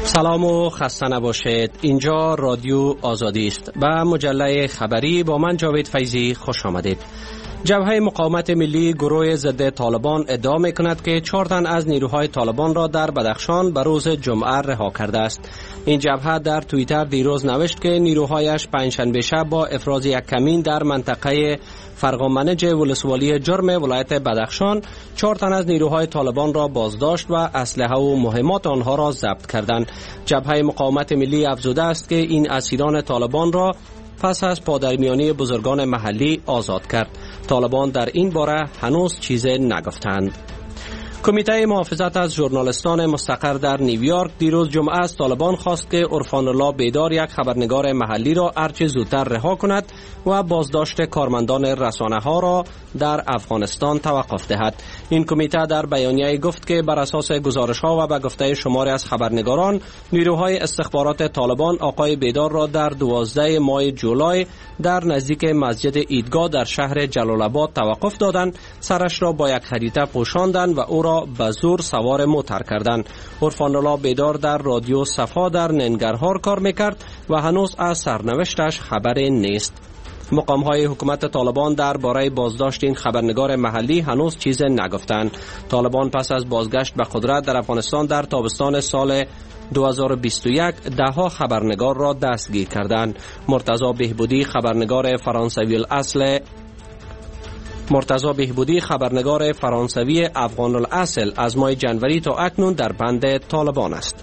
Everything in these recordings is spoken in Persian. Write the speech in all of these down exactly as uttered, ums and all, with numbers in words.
سلام و خسته نباشید. اینجا رادیو آزادی است. به مجله خبری با من جاوید فیضی خوش آمدید. جبهه مقاومت ملی گروه ضد طالبان ادعا می‌کند که چهار تن از نیروهای طالبان را در بدخشان به روز جمعه رها کرده است. این جبهه در توییتر دیروز نوشت که نیروهایش پنجشنبه شب با افراز یک کمین در منطقه فرقامنج ولسوالی جرم ولایت بدخشان چهار تن از نیروهای طالبان را بازداشت و اسلحه و مهمات آنها را ضبط کردند. جبهه مقاومت ملی افزوده است که این اسیران طالبان را پس از پادرمیانی بزرگان محلی آزاد کرد. طالبان در این باره هنوز چیزی نگفتند. کمیته محافظت از ژورنالیستان مستقر در نیویورک دیروز جمعه از طالبان خواست که عرفان الله بیدار یک خبرنگار محلی را هرچه زودتر رها کند و بازداشت کارمندان رسانه ها را در افغانستان توقف دهد. این کمیته در بیانیه گفت که بر اساس گزارش ها و به گفته شماری از خبرنگاران نیروهای استخبارات طالبان آقای بیدار را در دوازده ماه جولای در نزدیک مسجد عیدگاه در شهر جلال آباد توقف دادند، سرش را با یک خریطه پوشاندند و او را به زور سوار موتر کردند. عرفان الله بیدار در رادیو صفا در ننگرهار کار میکرد و هنوز از سرنوشتش خبری نیست. مقام‌های حکومت طالبان درباره بازداشت این خبرنگار محلی هنوز چیزی نگفتند. طالبان پس از بازگشت به قدرت در افغانستان در تابستان سال دو هزار و بیست و یک دهها خبرنگار را دستگیر کردند. مرتضی بهبودی خبرنگار فرانسوی الاصل مرتضی بهبودی خبرنگار فرانسوی افغان الاصل از ماه جنوری تا اکنون در بند طالبان است.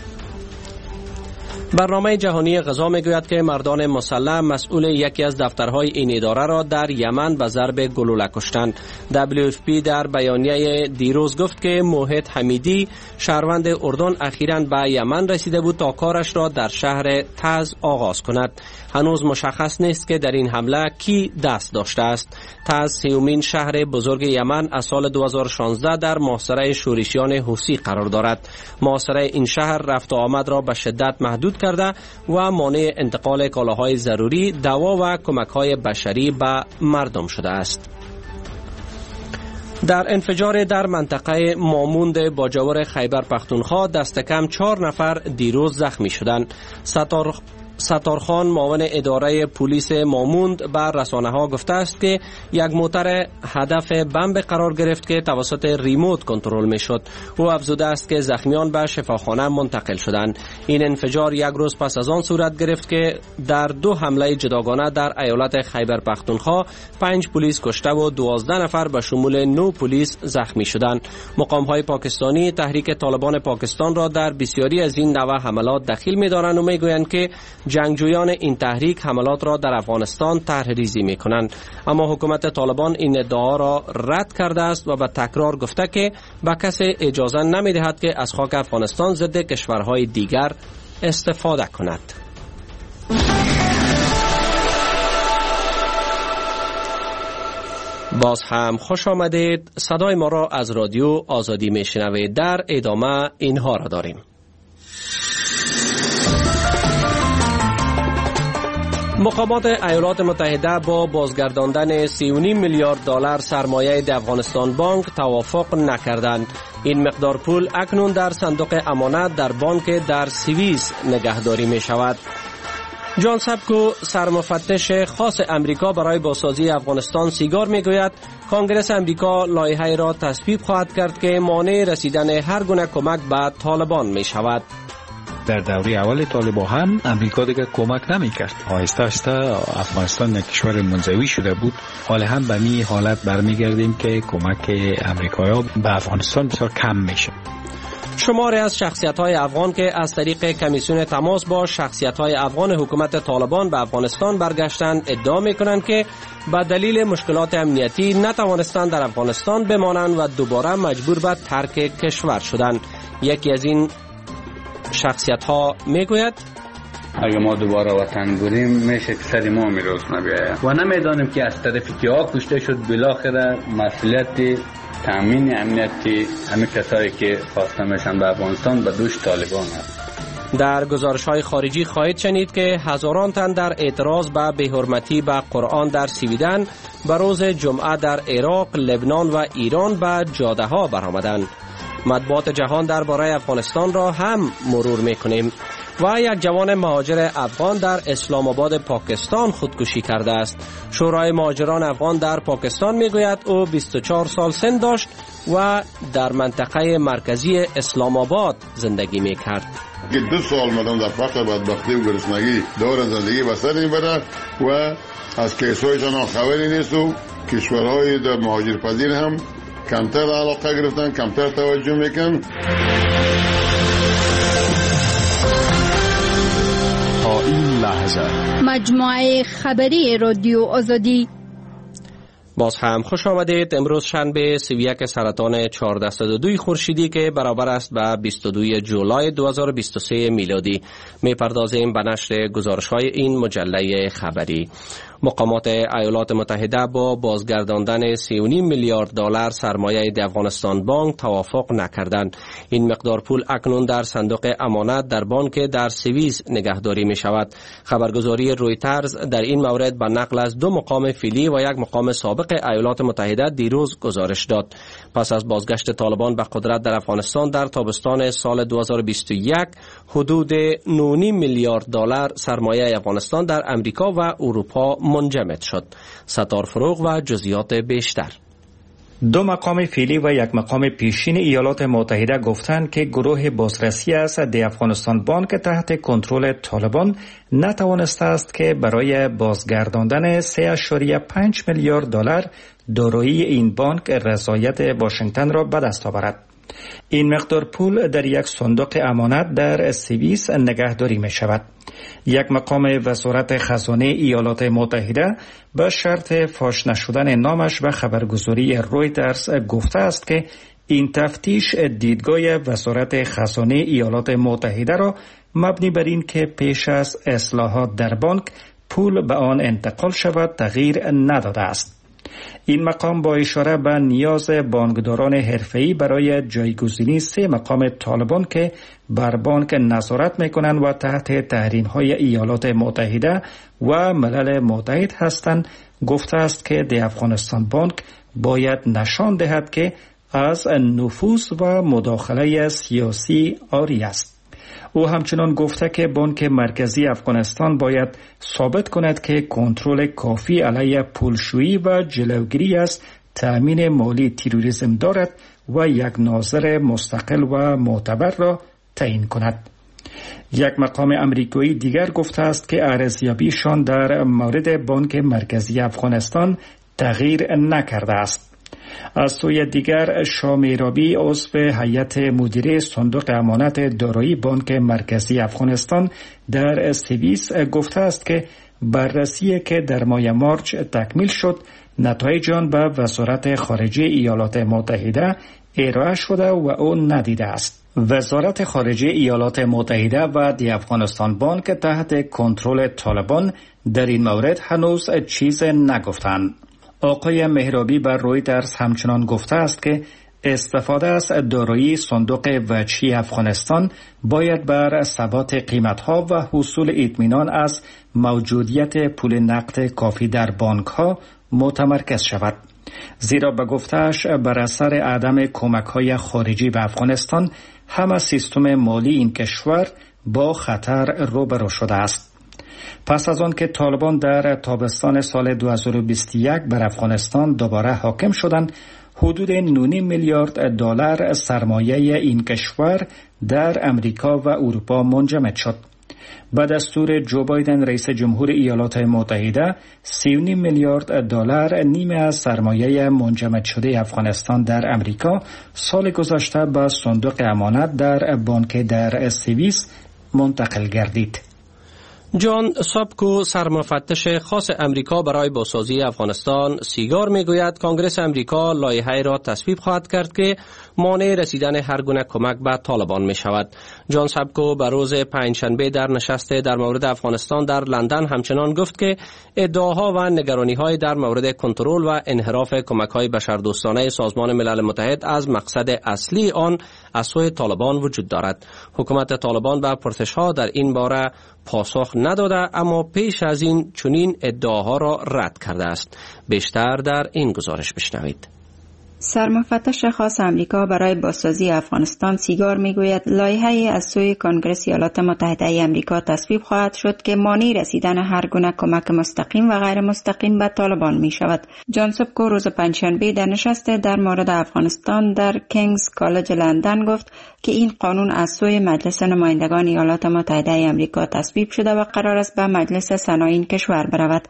برنامه جهانی غذا میگوید که مردان مسلح مسئول یکی از دفترهای این اداره را در یمن به ضرب گلوله کشتند. دبلیو اف پی در بیانیه دیروز گفت که موحد حمیدی شهروند اردن اخیراً به یمن رسیده بود تا کارش را در شهر تز آغاز کند. هنوز مشخص نیست که در این حمله کی دست داشته است. تز سیومین شهر بزرگ یمن از سال دو هزار و شانزده در محاصره شورشیان حوثی قرار دارد. محاصره این شهر رفت و آمد را به شدت محدود کرده و مانع انتقال کالاهای ضروری، دوا و کمک‌های بشری به مردم شده است. در انفجار در منطقه ماموند باجور خیبر پختونخوا دست کم چهار نفر دیروز زخمی شدند. ستار ستارخان معاون اداره پلیس ماموند بر رسانه ها گفته است که یک موتر هدف بمب قرار گرفت که توسط ریموت کنترل می شد. او افزوده است که زخمیان به شفاخانه منتقل شدند. این انفجار یک روز پس از آن صورت گرفت که در دو حمله جداگانه در ایالت خیبر پختونخوا پنج پلیس کشته و دوازده نفر به شمول نه پلیس زخمی شدند. مقام های پاکستانی تحریک طالبان پاکستان را در بسیاری از این نوع حملات دخیل می دارند و می گویند که جنگجویان این تحریک حملات را در افغانستان طرح ریزی می کنند. اما حکومت طالبان این ادعا را رد کرده است و به تکرار گفته که به کسی اجازه نمی دهد که از خاک افغانستان ضد کشورهای دیگر استفاده کند. باز هم خوش آمدید. صدای ما را از رادیو آزادی می شنوید. در ادامه اینها را داریم. مقامات ایالات متحده با بازگرداندن سی و نیم میلیارد دلار سرمایه د افغانستان بانک توافق نکردند. این مقدار پول اکنون در صندوق امانت در بانک در سوئیس نگهداری می شود. جان سبکو سرمفتش خاص امریکا برای بازسازی افغانستان سیگار می گوید کانگرس امریکا لایحه‌ای را تصویب خواهد کرد که مانع رسیدن هر گونه کمک به طالبان می شود. در دوره اول طالبان هم امریکا دیگه کمک نمیکرد. آهسته آهسته افغانستان یک کشور منزوی شده بود. حالا هم به می حالت برمیگردیم که کمک امریکایی‌ها به افغانستان بسیار کم میشه. شماری از شخصیت‌های افغان که از طریق کمیسیون تماس با شخصیت‌های افغان حکومت طالبان به افغانستان برگشتند ادعا می‌کنند که به دلیل مشکلات امنیتی نتوانستند در افغانستان بمانند و دوباره مجبور به ترک کشور شدند. یکی از این شخصیت‌ها میگوید اگه ما دوباره وطن بریم میشه که سر ما میروز نبیاید و نمیدانیم که از طرف کیا کشته شد. بالاخره مسئولیت تامین امنیتی همه کسایی که خواسته میشن به افغانستان به دوش طالبان هست. در گزارش‌های خارجی خواهید شنید که هزاران تن در اعتراض به بی‌حرمتی به قرآن در سویدن به روز جمعه در عراق، لبنان و ایران به جاده‌ها برآمدند. مطبوعات جهان درباره افغانستان را هم مرور میکنیم و یک جوان مهاجر افغان در اسلام آباد پاکستان خودکشی کرده است. شورای مهاجران افغان در پاکستان میگوید او بیست و چهار سال سن داشت و در منطقه مرکزی اسلام آباد زندگی میکرد. که دو سال مردم در فقر بدبختی و گرسنگی دور زندگی بسر میبرند و از کیسایشان خبری نیست و کشورهای در مهاجرپذیر هم کمتر علاقه گرفتن، کمتر توجه میکن. تا این لحظه مجموعه خبری رادیو آزادی. باز هم خوش آمدید. امروز شنبه سی و یک سرطان چهارصد و دو خورشیدی که برابر است به بیست و دو جولای دو هزار و بیست و سه میلادی. میپردازیم به نشر گزارش‌های این مجله خبری. مقامات ایالات متحده با بازگرداندن سی و نیم میلیارد دلار سرمایه د افغانستان بانک توافق نکردند. این مقدار پول اکنون در صندوق امانت در بانک در سوئیس نگهداری می شود. خبرگزاری رویترز در این مورد به نقل از دو مقام فعلی و یک مقام سابق ایالات متحده دیروز گزارش داد. پس از بازگشت طالبان به قدرت در افغانستان در تابستان سال دو هزار و بیست و یک، حدود نه و نیم میلیارد دلار سرمایه افغانستان در امریکا و اروپا منجمد شد. ستار فروغ و جزئیات بیشتر. دو مقام فعلی و یک مقام پیشین ایالات متحده گفتند که گروه بازرسی از د افغانستان بانک تحت کنترل طالبان نتوانسته است که برای بازگرداندن سه و پنج میلیارد دلار دارایی این بانک رضایت واشنگتن را به دست آورد. این مقدار پول در یک صندوق امانت در سوئیس نگهداری می شود. یک مقام وزارت خزانه ایالات متحده به شرط فاش نشدن نامش و خبرگزاری رویترز گفته است که این تفتیش دیدگاه وزارت خزانه ایالات متحده را مبنی بر این که پیش از اصلاحات در بانک پول به آن انتقال شود تغییر نداده است. این مقام با اشاره به نیاز بانکداران حرفه‌ای برای جایگزینی سه مقام طالبان که بر بانک نظارت می‌کنند و تحت تحریم‌های ایالات متحده و ملل متحد هستند گفته است که د افغانستان بانک باید نشان دهد که از نفوذ و مداخله سیاسی عاری است. او همچنان گفته که بانک مرکزی افغانستان باید ثابت کند که کنترل کافی علیه پولشویی و جلوگیری از تأمین مالی تروریسم دارد و یک ناظر مستقل و معتبر را تعیین کند. یک مقام امریکایی دیگر گفته است که ارزیابیشان در مورد بانک مرکزی افغانستان تغییر نکرده است. از سوی دیگر شامیرابی عضو هیئت مدیره صندوق امانت دارایی بانک مرکزی افغانستان در سوئیس گفته است که بررسی که در ماه مارچ تکمیل شد نتایج آن به وزارت خارجه ایالات متحده ارائه شده و او ندیده است. وزارت خارجه ایالات متحده و د افغانستان بانک تحت کنترل طالبان در این مورد هنوز چیز نگفتند. آقای مهرابی بر رویترز همچنان گفته است که استفاده از دارایی صندوق وجهی افغانستان باید بر ثبات قیمت‌ها و حصول اطمینان از موجودیت پول نقد کافی در بانک‌ها متمرکز شود. زیرا به گفته‌اش بر اثر عدم کمک‌های خارجی به افغانستان همه سیستم مالی این کشور با خطر روبرو شده است. پس از آن که طالبان در تابستان سال دو هزار و بیست و یک بر افغانستان دوباره حاکم شدند، حدود نه و نیم میلیارد دلار سرمایه این کشور در امریکا و اروپا منجمد شد. به دستور جو بایدن رئیس جمهور ایالات متحده، سی و نیم میلیارد دلار نیمه از سرمایه منجمد شده افغانستان در امریکا سال گذشته به صندوق امانت در بانک در سوئیس منتقل گردید. جان سابکو سرمفتش خاص امریکا برای بازسازی افغانستان سیگار میگوید کنگره امریکا لایحه‌ای را تصویب خواهد کرد که مانع رسیدن هر گونه کمک به طالبان می شود. جان سابکو به روز پنجشنبه در نشست در مورد افغانستان در لندن همچنان گفت که ادعاها و نگرانی‌های در مورد کنترل و انحراف کمک‌های بشردوستانه سازمان ملل متحد از مقصد اصلی آن از سوی طالبان وجود دارد. حکومت طالبان به پرسش‌ها در این باره پاسخ نداده، اما پیش از این چنین ادعاها را رد کرده است. بیشتر در این گزارش بشنوید. سرمفتش خاص امریکا برای بازسازی افغانستان سیگار میگوید لایحه‌ای از سوی کنگره ایالات متحده امریکا تصویب خواهد شد که مانع رسیدن هر گونه کمک مستقیم و غیر مستقیم به طالبان می شود. جان سوبکو روز پنجشنبه در نشست در مورد افغانستان در کینگز کالج لندن گفت که این قانون از سوی مجلس نمایندگان ایالات متحده امریکا تصویب شده و قرار است به مجلس سنا این کشور برود.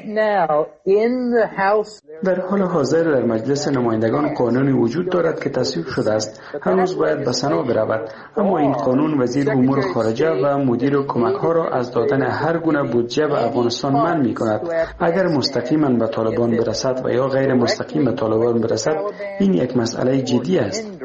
در حال حاضر در مجلس نمایندگان قانونی وجود دارد که تصویب شده است. هنوز باید به سنا برود، اما این قانون وزیر امور خارجه و مدیر کمک ها را از دادن هر گونه بودجه به افغانستان منع می کند. اگر مستقیما به طالبان برسد و یا غیر مستقیم به طالبان برسد، این یک مسئله جدی است.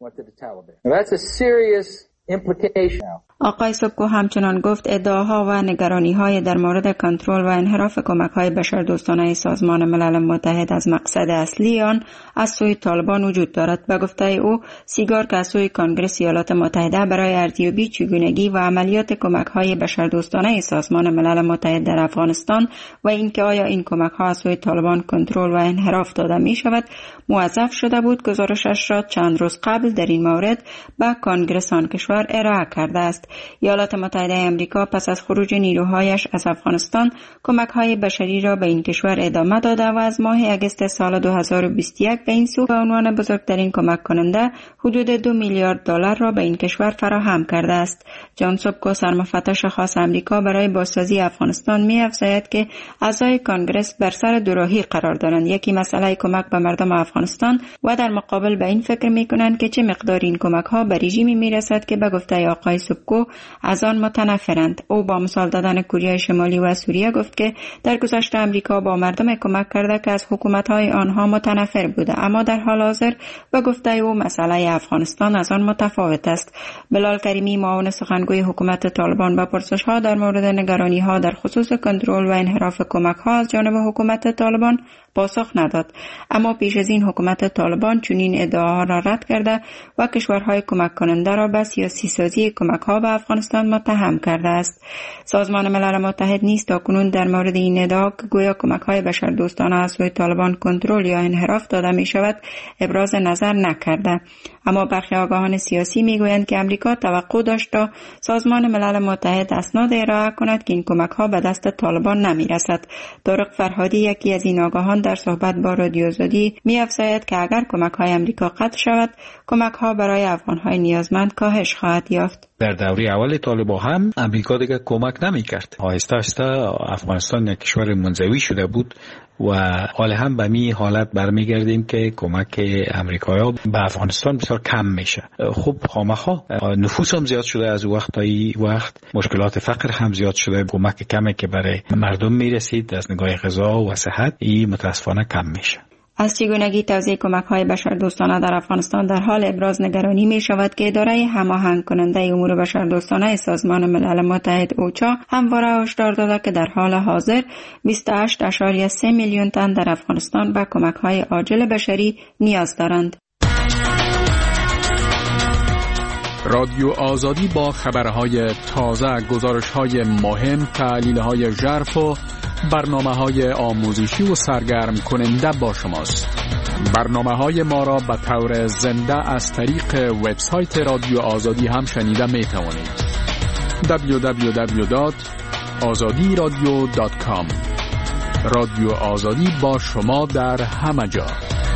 آقای سوبکو همچنان گفت ادعاها و نگرانی‌های در مورد کنترل و انحراف کمک‌های بشردوستانه سازمان ملل متحد از مقصد اصلی آن از سوی طالبان وجود دارد. به گفته او، سیگار که از سوی کنگره ایالات متحده برای ارزیابی چگونگی و عملیات کمک‌های بشردوستانه سازمان ملل متحد در افغانستان و اینکه آیا این کمک‌ها از سوی طالبان کنترل و انحراف داده می‌شود، موظف شده بود گزارشش را چند روز قبل در این مورد به کنگره آن کشور ارائه کرده است. ایالات متحده آمریکا پس از خروج نیروهایش از افغانستان کمک‌های بشری را به این کشور ادامه داده و از ماه اگست سال دو هزار و بیست و یک به این سو به عنوان بزرگترین کمک کننده حدود دو میلیارد دلار را به این کشور فراهم کرده است. جان سوبکو سرمفتش خاص آمریکا برای بازسازی افغانستان می‌افزاید که اعضای کنگره بر سر دوراهی قرار دارند. یکی مسئله کمک به مردم افغانستان و در مقابل به این فکر می‌کنند که چه مقدار این کمک‌ها به رژیمی می‌رسد که به گفته آقای سوبکو از آن متنفرند. او با مثال دادن کره شمالی و سوریه گفت که در گذشته آمریکا با مردم کمک کرده که از حکومت‌های آنها متنفر بوده، اما در حال حاضر به گفته او مسئله افغانستان از آن متفاوت است. بلال کریمی معاون سخنگوی حکومت طالبان با پرسش‌ها در مورد نگرانی‌ها در خصوص کنترل و انحراف کمک‌ها از جانب حکومت طالبان پاسخ نداد، اما پیش از این حکومت طالبان چنین ادعاها را رد کرده و کشورهای کمک کننده را به سیاسی سازی کمک‌ها به افغانستان متهم کرده است. سازمان ملل متحد نیز تاکنون در مورد این ادعا که گویا کمک‌های بشردوستانه از سوی طالبان کنترل یا انحراف داده می‌شود ابراز نظر نکرده، اما برخی آگاهان سیاسی می‌گویند که آمریکا توقع داشت تا سازمان ملل متحد اسناد ارائه کند که این کمک‌ها به دست طالبان نمی‌رسد. طارق فرهادی یکی از این آگاهان در صحبت با رادیو آزادی می‌افزاید که اگر کمک‌های آمریکا قطع شود، کمک‌ها برای افغان‌های نیازمند کاهش خواهد یافت. در دوره اول طالبان هم امریکا دیگه کمک نمی‌کرد. آهسته آهسته افغانستان یک کشور منزوی شده بود و حال هم به می حالت برمیگردیم که کمک امریکایی‌ها به افغانستان بسیار کم میشه. خب خامخا نفوس هم زیاد شده، از وقت تا این وقت مشکلات فقر هم زیاد شده، کمک کمی که برای مردم میرسید از نگاه غذا و صحت این متاسفانه کم میشه. از چگونگی توزیع کمک‌های بشردوستانه در افغانستان در حال ابراز نگرانی می شود که اداره هماهنگ کننده امور بشردوستانه سازمان ملل متحد اوچا همواره هشدار داده که در حال حاضر بیست و هشت ممیز سه میلیون تن در افغانستان به کمک‌های عاجل بشری نیاز دارند. رادیو آزادی با خبرهای تازه، گزارش‌های مهم، تحلیل‌های ژرف و برنامه‌های آموزشی و سرگرم کننده با شماست. برنامه‌های ما را به طور زنده از طریق وبسایت رادیو آزادی هم شنیده می‌توانید. دبلیو دبلیو دبلیو دات آزادی رادیو دات کام. رادیو آزادی با شما در همه جا.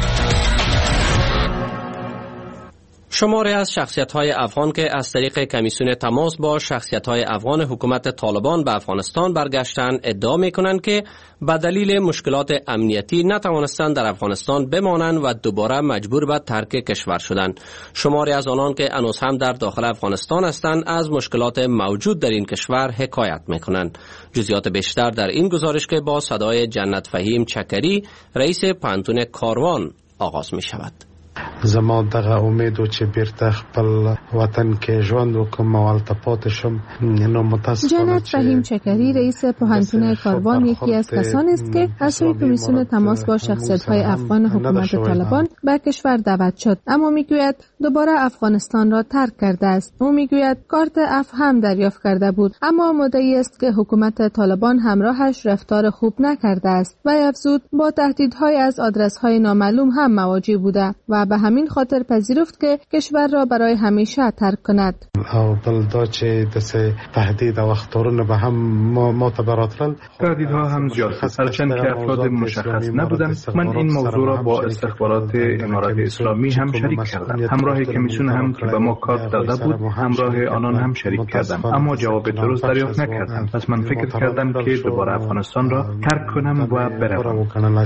شماری از شخصیت‌های افغان که از طریق کمیسیون تماس با شخصیت‌های افغان حکومت طالبان به افغانستان برگشتند ادعا می‌کنند که به دلیل مشکلات امنیتی نتوانستند در افغانستان بمانند و دوباره مجبور به ترک کشور شدند. شماری از آنان که هنوز هم در داخل افغانستان هستند از مشکلات موجود در این کشور حکایت می‌کنند. جزئیات بیشتر در این گزارش که با صدای جنت فهیم چکری رئیس پانتون کاروان آغاز می‌شود. زما دغه امید و چې بیرته خپل وطن کې ژوند وکم او هلته پاتې شم. نو متاسفانه جنت فهیم چکری رئیس پوهنتون کاروان یکی از کسانی است که از سوی کمیسیون تماس با شخصیت‌های افغان حکومت طالبان به کشور دعوت شد، اما میگوید دوباره افغانستان را ترک کرده است. او میگوید کارت اف هم دریافت کرده بود، اما مدعی است که حکومت طالبان همراهش رفتار خوب نکرده است و افزود با تهدیدهای از آدرس‌های نامعلوم هم مواجه بوده و به همین خاطر پذیرفت که کشور را برای همیشه ترک کند. او بل دا چې د تهدید او اخطارونه به هم معتبرات رل تهدیدها هم زیاد هرچند که افراد مشخص نبودند. من این موضوع را با استخبارات امارات اسلامی هم شریک کردم. همراه کمیسیون هم که به ما کارت داده بود همراه آنان هم شریک کردم، اما جواب درست دریافت نکردم. پس من فکر کردم که دوباره افغانستان را ترک کنم و بروم.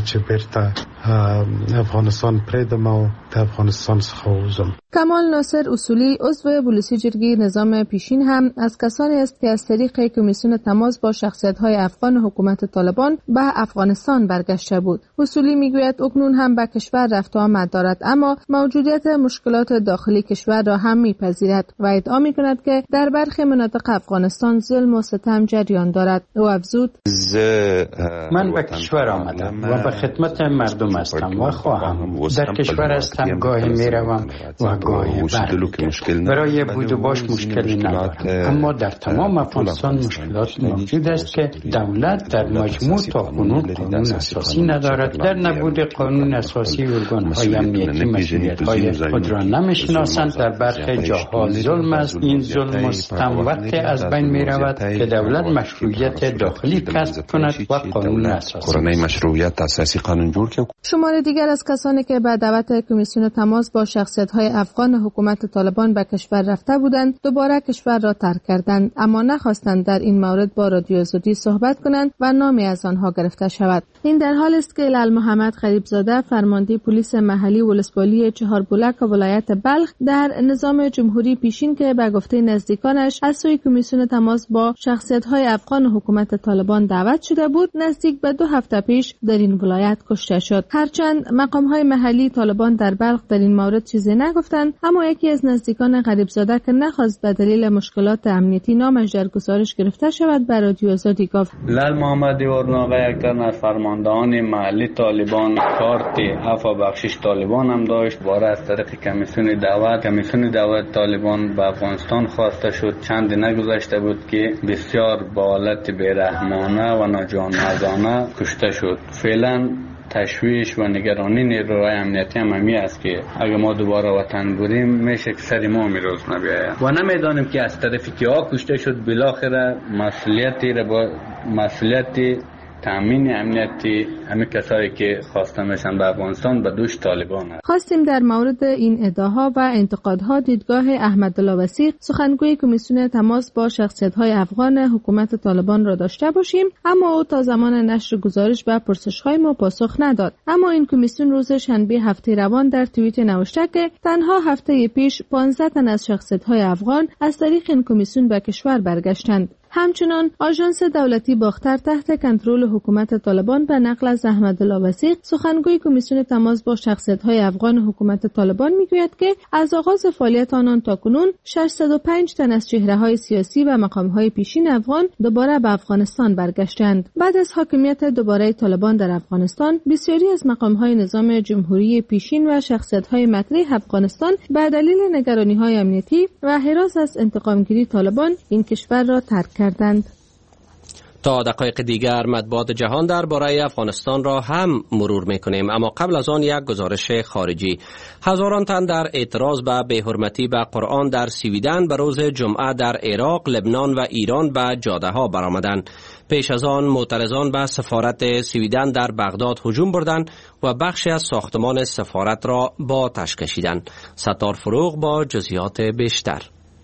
افغانستان پریدم و افغانستان خوزم. کمال ناصر اصولی عضو بلوسی جرگی نظام پیشین هم از کسانی است که از طریق کمیسیون تماس با شخصیت‌های افغان حکومت طالبان به افغانستان برگشته بود. اصولی میگوید اکنون هم به کشور رفت و آمد دارد، اما موجودیت مشکلات داخلی کشور را هم میپذیرد و ادعا میکند که در برخی مناطق افغانستان ظلم و ستم جریان دارد. او افزود: من به کشور آمدم و به خدمت مردم هستم و خواهم. در کشور هستم، گاهی میروم و گاهی برمیگردم. برای بود و باش مشکلی ندارم، اما در تمام افغانستان مشکلات موجود است که دولت در مجموع تا کنون قانون اساسی ندارد. در نبود قانون اساسی ارگان‌های امنیتی مسئولیت‌های خود را نمی‌شناسند. در برخی جاها ظلم است. این ظلم مستم وقتی از بین می‌رود که دولت مشروعیت داخلی کسب کند و قانون اساسی مشروعیت اساسی قانون جور کرد. شمار دیگر از کسانی که به دعوت کمیسیون تماس با شخصیت‌های افغان حکومت طالبان به کشور رفته بودند دوباره کشور را ترک کردند، اما نخواستند در این مورد با رادیو آزادی صحبت کنند و نامی از آنها گرفته شود. این در حال است که لال محمد غریبزاده فرمانده پلیس محلی ولسوالی چهاربلک ولایت بلخ در نظام جمهوری پیشین که به گفته نزدیکانش از سوی کمیسیون تماس با شخصیت‌های افغان حکومت طالبان دعوت شده بود، نزدیک به دو هفته پیش در این ولایت کشته شد. هرچند مقام‌های محلی طالبان در بلخ در این مورد چیزی نگفتند، اما یکی از نزدیکان غریبزاده که نخواست به دلیل مشکلات امنیتی نامش در گزارش گرفته شود به رادیو آزادی گفت: لال محمد ورناغه یک تن از فرماندهان محلی طالبان کارت عفو بخشش طالبان هم داشت. باره از طریق کمیسیون دعوت کمیسیون دعوت طالبان به افغانستان خواسته شد. چند نگذشته بود که بسیار با حالت بیرحمانه و ناجانمردانه کشته شد. فعلا تشویش و نگرانی نیروهای امنیتی هم همی است که اگه ما دوباره وطن بریم میشه که سر ما میروز نبیاید و نمیدانیم که از طرف کیا کشته شد. بالاخره مسئولیتی را با مسئولیتی تامین امنیتی همه کسایی که خواسته میشن به افغانستان به دوش طالبان هست. خواستیم در مورد این ادعاها و انتقادها دیدگاه احمدالله وثیق سخنگوی کمیسیون تماس با شخصیت‌های افغان حکومت طالبان را داشته باشیم، اما او تا زمان نشر گزارش به پرسش‌های ما پاسخ نداد. اما این کمیسیون روز شنبه هفته روان در توییت نوشته که تنها هفته پیش پانزده تن از شخصیت‌های افغان از طریق این کمیسیون به کشور برگشتند. همچنان آژانس دولتی باختر تحت کنترل حکومت طالبان به نقل از احمدالله وثیق سخنگوی کمیسیون تماس با شخصیت‌های افغان حکومت طالبان میگوید که از آغاز فعالیت آنان تاکنون ششصد و پنج تن از چهره‌های سیاسی و مقام‌های پیشین افغان دوباره به افغانستان برگشتند. بعد از حاکمیت دوباره طالبان در افغانستان، بسیاری از مقام‌های نظام جمهوری پیشین و شخصیت‌های مطرح افغانستان به دلیل نگرانی‌های امنیتی و هراس از انتقامگیری طالبان این کشور را ترک کردند. تا دقایق دیگر مطبوعات جهان درباره افغانستان را هم مرور میکنیم، اما قبل از آن یک گزارش خارجی. هزاران تن در اعتراض به بی‌حرمتی به قرآن در سویدن به روز جمعه در عراق، لبنان و ایران به جاده ها برآمدند. پیش از آن معترضان به سفارت سویدن در بغداد هجوم بردند و بخشی از ساختمان سفارت را با آتش کشیدند. ستار فروغ با جزئیات بیشتر.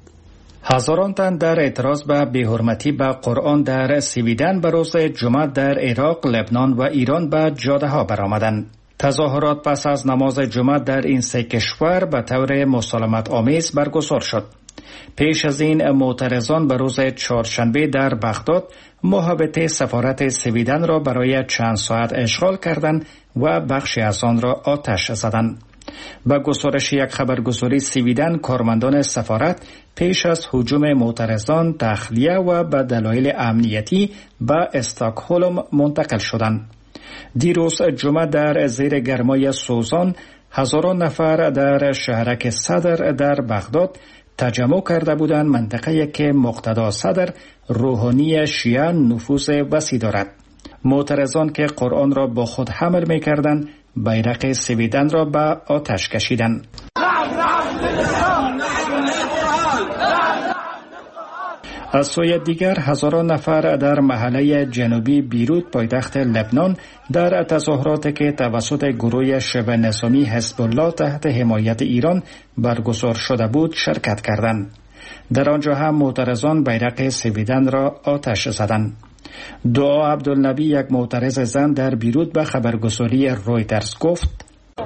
هزاران تن در اعتراض به بی‌حرمتی به قرآن در سویدن به روز جمعه در عراق، لبنان و ایران به جاده ها برآمدند. تظاهرات پس از نماز جمعه در این سه کشور به طور مسالمت آمیز برگزار شد. پیش از این معترضان به روز چهارشنبه در بغداد محوطه سفارت سویدن را برای چند ساعت اشغال کردند و بخشی از آن را آتش زدند. با گزارش یک خبرگزاری سویدن، کارمندان سفارت پیش از هجوم معترضان تخلیه و به دلایل امنیتی به استکهلم منتقل شدند. دیروز جمعه در زیر گرمای سوزان هزاران نفر در شهرک صدر در بغداد تجمع کرده بودند، منطقه‌ای که مقتدا صدر روحانی شیعه نفوذ وسیع دارد. معترضان که قرآن را با خود حمل می‌کردند، بیرق سویدن را به آتش کشیدند. از سوی دیگر هزاران نفر در محله جنوبی بیروت پایتخت لبنان در تظاهراتی که توسط گروه شبه نظامی حزب الله تحت حمایت ایران برگزار شده بود شرکت کردند. در آنجا هم معترضان بیرق سویدن را آتش زدند. دعا عبدالنبی، یک معترض زن در بیروت، به خبرگزاری رویترز گفت: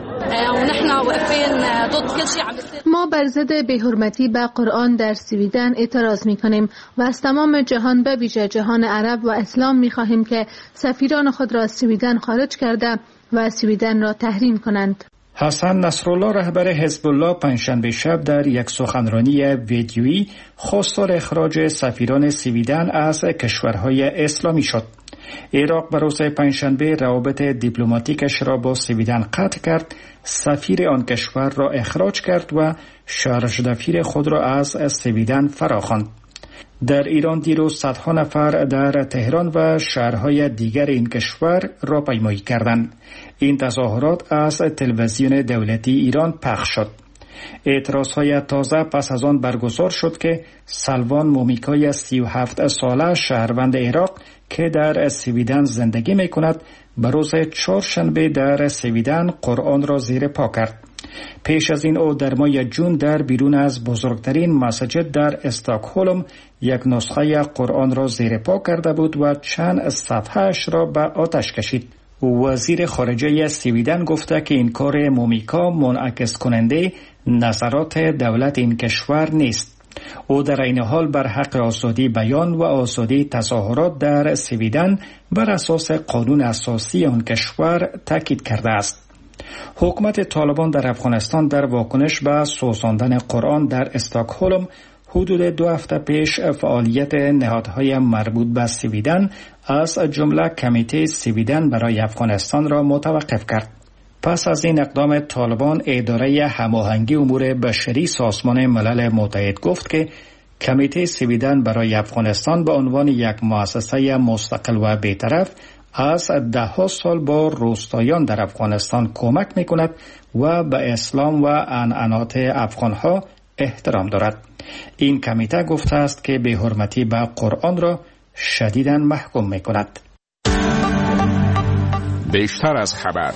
ما بر ضد بی‌حرمتی به قرآن در سویدن اعتراض می‌کنیم و از تمام جهان به ویژه جهان عرب و اسلام می‌خواهیم که سفیران خود را از سویدن خارج کرده و سویدن را تحریم کنند. حسن نصرالله، رهبر حزب الله، پنجشنبه شب در یک سخنرانی ویدیویی خواستار اخراج سفیران سویدن از کشورهای اسلامی شد. عراق بر روز پنجشنبه روابط دیپلماتیکش را با سویدن قطع کرد، سفیر آن کشور را اخراج کرد و شارژ دفیر خود را از سویدن فراخواند. در ایران دیروز صدها نفر در تهران و شهرهای دیگر این کشور راهپیمایی کردند. این تظاهرات از تلویزیون دولتی ایران پخش شد. اعتراضهای تازه پس از آن برگزار شد که سلوان مومیکای سی و هفت ساله شهروند عراق که در سویدن زندگی می کند به روز چهارشنبه در سویدن قرآن را زیر پا کرد. پیش از این او در ماه جون در بیرون از بزرگترین مسجد در استکهلم یک نسخه قرآن را زیر پا کرده بود و چند صفحه‌اش را به آتش کشید. وزیر خارجه سویدن گفته که این کار مومیکا منعکس کننده نظرات دولت این کشور نیست. او در این حال بر حق آزادی بیان و آزادی تظاهرات در سویدن بر اساس قانون اساسی آن کشور تاکید کرده است. حکومت طالبان در افغانستان در واکنش به سوزاندن قرآن در استکهلم حدود دو هفته پیش فعالیت نهادهای مربوط به سویدن از جمله کمیته سویدن برای افغانستان را متوقف کرد. پس از این اقدام طالبان، اداره هماهنگی امور بشری سازمان ملل متحد گفت که کمیته سویدن برای افغانستان به عنوان یک مؤسسه مستقل و بی‌طرف از ده ها سال با روستاییان در افغانستان کمک می کند و به اسلام و عنعنات افغانها احترام دارد. این کمیته گفته است که بی‌حرمتی به قرآن را شدیداً محکوم می کند. بیشتر از خبر.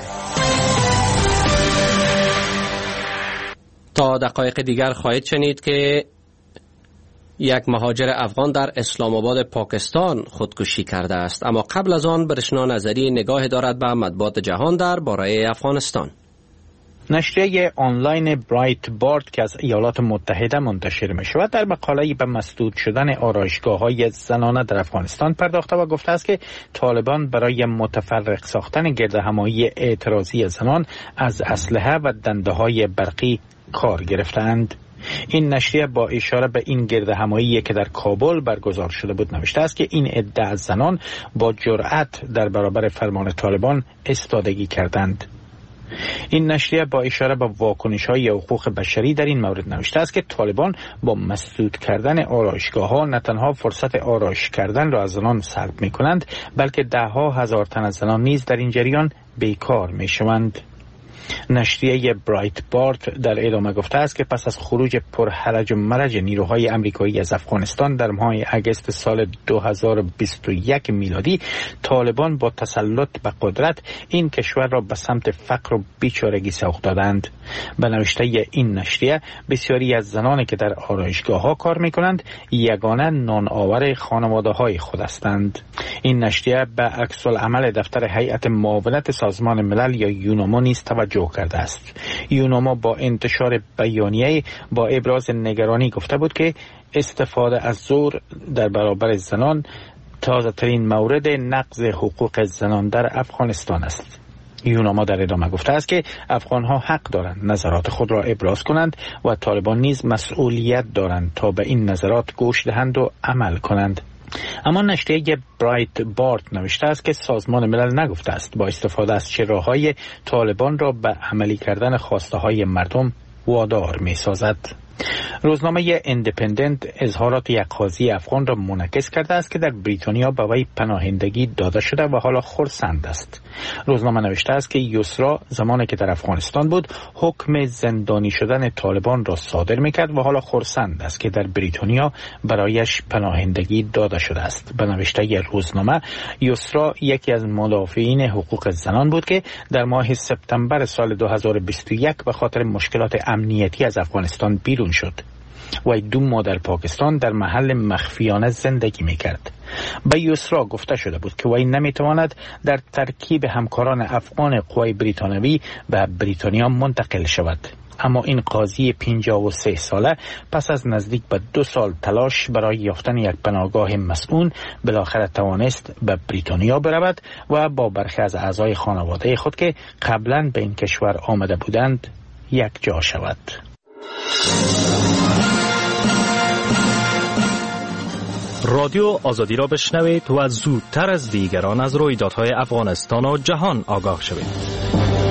تا دقایق دیگر خواهید شنید که یک مهاجر افغان در اسلام آباد پاکستان خودکشی کرده است. اما قبل از آن برشنا نظری نگاه دارد به مطبوعات جهان در باره افغانستان. نشریه آنلاین برایت بارد که از ایالات متحده منتشر می شود در مقاله‌ای به مسدود شدن آرایشگاه‌های زنانه در افغانستان پرداخته و گفته است که طالبان برای متفرق ساختن گردهمایی اعتراضی زنان از اسلحه و دنده‌های برقی کار گرفتند. این نشریه با اشاره به این گردهمایی که در کابل برگزار شده بود نوشته است که این عده از زنان با جرأت در برابر فرمان طالبان ایستادگی کردند. این نشریه با اشاره به واکنش‌های حقوق بشری در این مورد نوشته است که طالبان با مسدود کردن آرایشگاه‌ها نه تنها فرصت آرایش کردن را از زنان سلب می‌کنند، بلکه ده‌ها هزار تن از زنان نیز در این جریان بیکار می‌شوند. نشریه برایت بارد در ادامه گفته است که پس از خروج پرحرج و مرج نیروهای آمریکایی از افغانستان در ماه اگست سال دو هزار و بیست و یک میلادی، طالبان با تسلط به قدرت این کشور را به سمت فقر و بیچارگی سوق دادند. به نوشته این نشریه بسیاری از زنانی که در آرایشگاه‌ها کار می‌کنند یگانه نان آور خانواده‌های خود هستند. این نشریه به عکس العمل دفتر هیئت معاونت سازمان ملل یا یوناما نیز توجه کرده است. یوناما با انتشار بیانیه با ابراز نگرانی گفته بود که استفاده از زور در برابر زنان تازه ترین مورد نقض حقوق زنان در افغانستان است. یوناما در ادامه گفته است که افغان‌ها حق دارند نظرات خود را ابراز کنند و طالبان نیز مسئولیت دارند تا به این نظرات گوش دهند و عمل کنند. اما نشریه برایت بارد نوشته است که سازمان ملل نگفته است با استفاده از چه راه‌های طالبان را به عملی کردن خواسته‌های مردم وادار می‌سازد. روزنامه اندیپندنت اظهارات یک قاضی افغان را منعکس کرده است که در بریتانیا به وی پناهندگی داده شده و حالا خرسند است. روزنامه نوشته است که یسرا زمانی که در افغانستان بود حکم زندانی شدن طالبان را صادر میکرد و حالا خرسند است که در بریتانیا برایش پناهندگی داده شده است. به نوشته روزنامه، یسرا یکی از مدافعین حقوق زنان بود که در ماه سپتامبر سال دو هزار و بیست و یک به خاطر مشکلات امنیتی از افغانستان بیرون شد. و دو ماه در پاکستان در محل مخفیانه زندگی میکرد. به یسرا گفته شده بود که وی نمیتواند در ترکیب همکاران افغان قوای بریتانوی به بریتانیا منتقل شود. اما این قاضی پنجاه و سه ساله پس از نزدیک به دو سال تلاش برای یافتن یک پناهگاه مسئول بالاخره توانست به بریتانیا برود و با برخی از اعضای خانواده خود که قبلا به این کشور آمده بودند یک جا شود. رادیو آزادی را بشنوید و زودتر از دیگران از رویدادهای افغانستان و جهان آگاه شوید.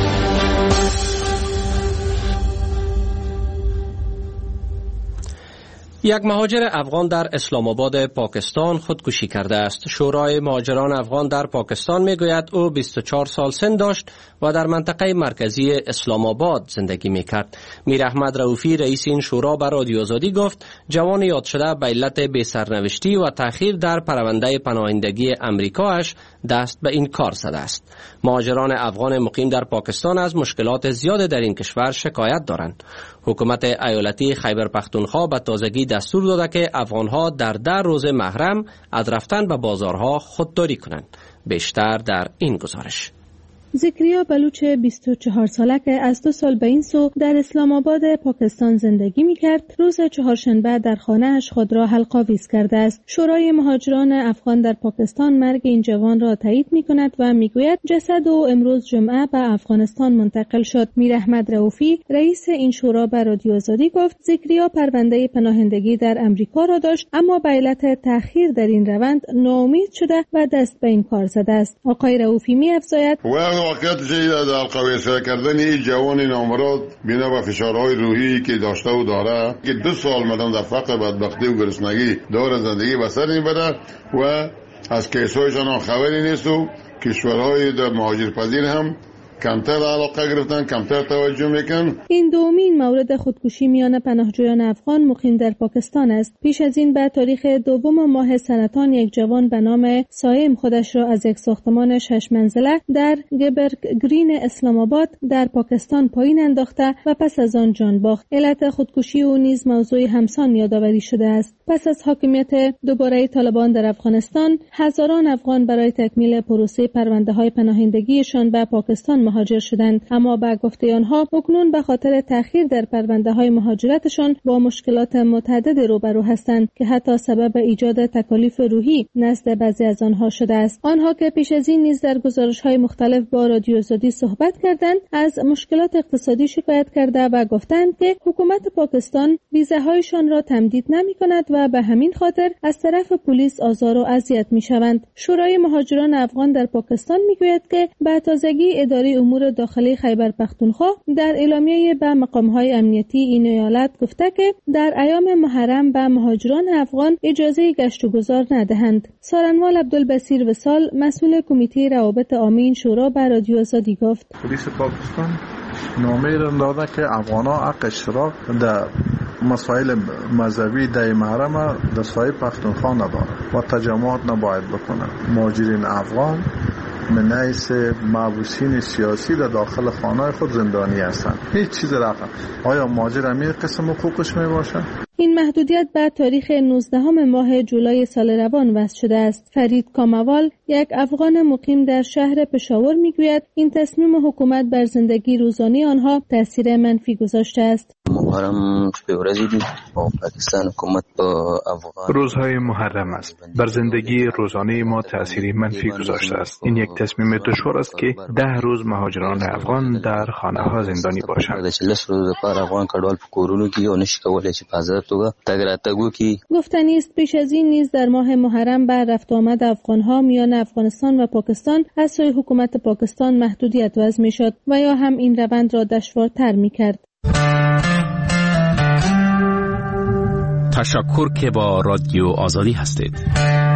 یک مهاجر افغان در اسلام آباد پاکستان خودکشی کرده است. شورای مهاجران افغان در پاکستان میگوید او بیست و چهار سال سن داشت و در منطقه مرکزی اسلام آباد زندگی میکرد. میر احمد رؤوفی رئیس این شورا به رادیو آزادی گفت جوان یاد شده به علت بی‌سرنوشتی و تأخیر در پرونده پناهندگی امریکایش دست به این کار زده است. مهاجران افغان مقیم در پاکستان از مشکلات زیاد در این کشور شکایت دارند. حکومت ایالتی خیبر پختونخوا به تازگی دستور داده که افغانها در ده روز محرم از رفتن به بازارها خودداری کنند. بیشتر در این گزارش. ذکریا بلوچ بیست و چهار ساله که از دو سال به این سو در اسلام آباد پاکستان زندگی می کرد، روز چهارشنبه در خانه‌اش خود را حلق‌آویز کرده است. شورای مهاجران افغان در پاکستان مرگ این جوان را تایید می کند و می گوید جسد او امروز جمعه به افغانستان منتقل شد. میر احمد رؤوفی رئیس این شورا به رادیو آزادی گفت ذکریا پرونده پناهندگی در امریکا را داشت، اما به علت تأخیر در این روند ناامید شده و دست به این کار زده است. آقای رؤوفی می افزاید واقعیت چیزی در القویسه کردن این جوان نامراد بنا به فشارهای روحی که داشته و داره که دو سال مدام در فقر بدبختی و گرسنگی داره زندگی بسر میبره و از کیسایشان خبری نیست و کشورهای در مهاجرپذیر هم کمتر علاقه گرفتن، کمتر توجه میکن. این دومین مورد خودکشی میان پناهجویان افغان مقیم در پاکستان است. پیش از این به تاریخ دوم ماه سرطان یک جوان به نام سایم خودش را از یک ساختمان شش منزله در گبرگ گرین اسلام آباد در پاکستان پایین انداخته و پس از آن جان باخت. علت خودکشی او نیز موضوع همسان یادآوری شده است. پس از حاکمیت دوباره طالبان در افغانستان، هزاران افغان برای تکمیل پروسه پرونده‌های پناهندگیشان به پاکستان مهاجر شدند، اما به گفته آنها اکنون به خاطر تأخیر در پرونده‌های مهاجرتشان با مشکلات متعدد روبرو هستند که حتی سبب ایجاد تکالیف روحی نزد بعضی از آنها شده است. آنها که پیش از این نیز در گزارش‌های مختلف با رادیو آزادی صحبت کردند، از مشکلات اقتصادی شکایت کرده و گفتند که حکومت پاکستان ویزاهایشان را تمدید نمی‌کند و به همین خاطر از طرف پلیس آزار و اذیت می‌شوند. شورای مهاجران افغان در پاکستان می‌گوید که به تازگی اداره امور داخلی خیبر پختونخوا در اعلامیه به مقام‌های امنیتی این ایالت گفته که در ایام محرم به مهاجران افغان اجازه گشت و گذار ندهند. سارنوال عبدالبصیر وصال مسئول کمیته روابط عامه شورا به رادیو آزادی گفت: پلیس پاکستان نامه را داده که افغان‌ها حق اشتراک در مسائل مذهبی در محرم در سایه پختونخوا ندارند و تجمعات نباید بکنند. مهاجرین افغان من حیث محبوسین سیاسی در داخل خانه خود زندانی هستند. هیچ چیز رقم. آیا مهاجر همین قسم حقوقش می باشه؟ این محدودیت به تاریخ نوزدهم ماه جولای سال روان وضع شده است. فرید کاموال، یک افغان مقیم در شهر پشاور میگوید این تصمیم حکومت بر زندگی روزانه آنها تاثیر منفی گذاشته است. محرم به ورځې دي او پاکستان حکومت با افغان روزهای محرم است. بر زندگی روزانه ما تأثیری منفی گذاشته است. این یک تصمیم دشوار است که ده روز مهاجران افغان در خانه ها زندانی باشند. گفتنی است پیش از این نیز در ماه محرم بر رفت آمد افغان ها میان افغانستان و پاکستان از سوی حکومت پاکستان محدودیت وضع می شد و یا هم این روند را دشوارتر می کرد. تشکر که با رادیو آزادی هستید.